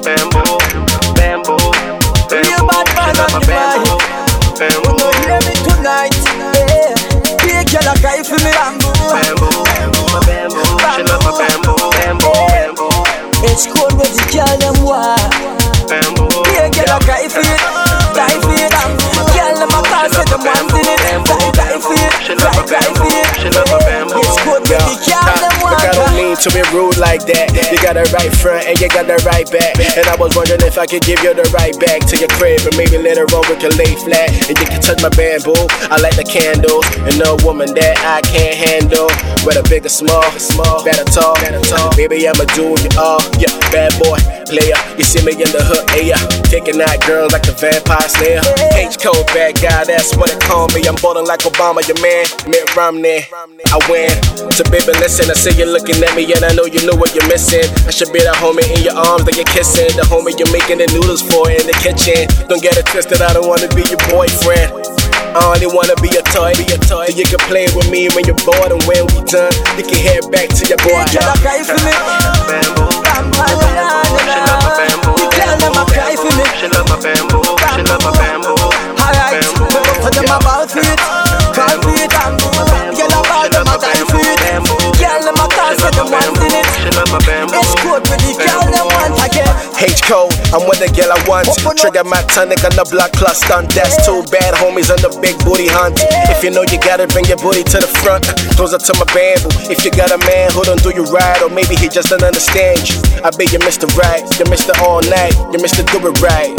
bamboo, bamboo, bamboo. She love my bamboo, bamboo. You hear me tonight, yeah. Big girl a cry for me, bamboo, bamboo, my bamboo. She love my bamboo, bamboo, bamboo. It's cold with the girl them why. Bamboo. Big girl a cry for it, cry for it. Girl them a call say them wanting it, cry for it, cry for it. She love my bamboo. It's cold with the girl them why. Look, I don't mean to be rude like that. You got the right front and you got the right back. And I was wondering if I could give you the right back to your crib, and maybe later on we can lay flat and you can touch my bamboo. I like the candles and no woman that I can't handle. Whether big or small, bad or tall. Baby, I'ma do you all. Yeah, bad boy, player. You see me in the hood, yeah. Taking out girls like the vampire slayer. H-Code, bad guy, that's what they call me. I'm ballin' like Obama, your man, Mitt Romney. I win. So baby, listen, I see you looking at me and I know you know what you're missing. I should be the homie in your arms that you're kissing. The homie you're making the noodles for in the kitchen. Don't get it twisted, I don't wanna be your boyfriend. I only wanna be a toy, so you can play with me when you're bored, and when we done, you can head back to your boy. Girl a cry for me, Bamboo, bamboo. she love my bamboo. The girl them a cry for me. She love my bamboo, she love my bamboo. Alright, for them about it, call for it, bamboo. Girl about them a die for it. Girl them a call say them wanting it. She love my bamboo. It's cold with the girl them want again. H-Code, I'm with the girl I want. Trigger my tonic on the block plus stunt. That's two bad homies on the big booty hunt. If you know you gotta bring your booty to the front, those are to my bamboo. If you got a man who don't do you right, or maybe he just don't understand you, I be your Mr. Right, your Mr. All Night, your Mr. Do It Right.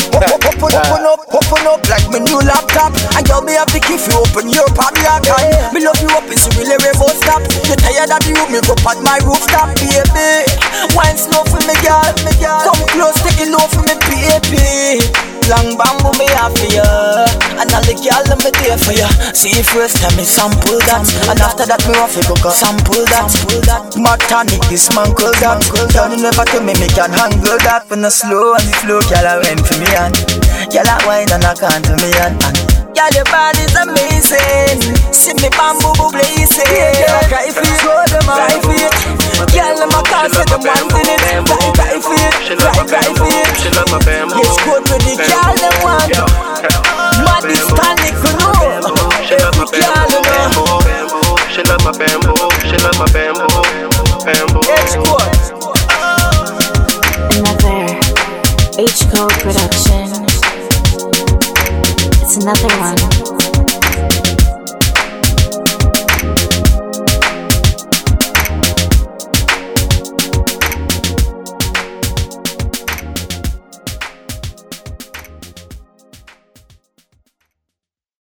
Open up like my new laptop. And girl, me have the key for open your padlock. Me love you up, it's really remote stop. You tired of the room, me go at my rooftop, baby. Wine slow for me, girl. Come close, take it low for me, baby. Long bamboo me have for you, and all the girl them me there for you. See first time me sample that, and after that me off it go sample that. Mad tonic, this man cool that. Girl you never tell me can handle that. When I slow and the flow, girl I went for me and girl I wine and I can't to me and girl your body's amazing. See me bamboo blazing. Girl cry for it, show them cry for it. Girl them a call say them wanting it, cry for it, cry for it. She love my bamboo. It's good with the girl them want. Mad is panic room. She love my bamboo. She love my bamboo. She love my bamboo. Bamboo. It's good. Another H-Code production. It's another one.